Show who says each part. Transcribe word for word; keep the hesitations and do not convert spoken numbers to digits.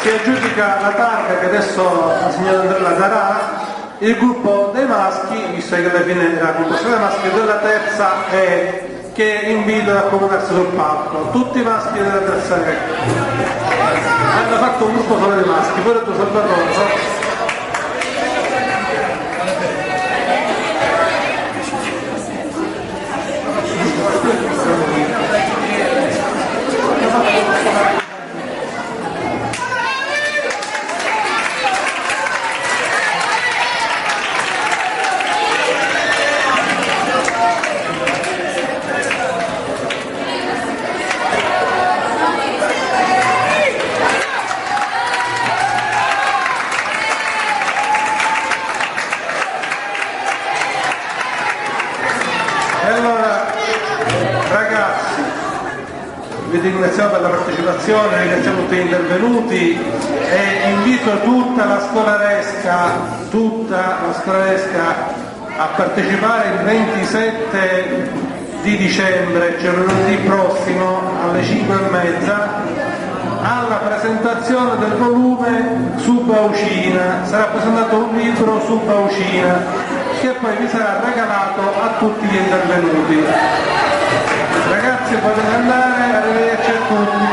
Speaker 1: si aggiudica la targa che adesso la signora Andrea darà il gruppo dei maschi, visto che alla fine era il gruppo dei maschi, della terza e che invito ad accomodarsi sul palco. Tutti i maschi della terza E hanno fatto un gruppo solo dei maschi, poi ho detto Salvatore. Vi ringraziamo per la partecipazione, ringraziamo tutti gli intervenuti e invito tutta la scolaresca, tutta la scolaresca a partecipare il ventisette di dicembre, cioè lunedì prossimo alle cinque e mezza, alla presentazione del volume su Baucina. Sarà presentato un libro su Baucina che poi vi sarà regalato a tutti gli intervenuti. Ragazzi, potete andare, arrivederci a tutti.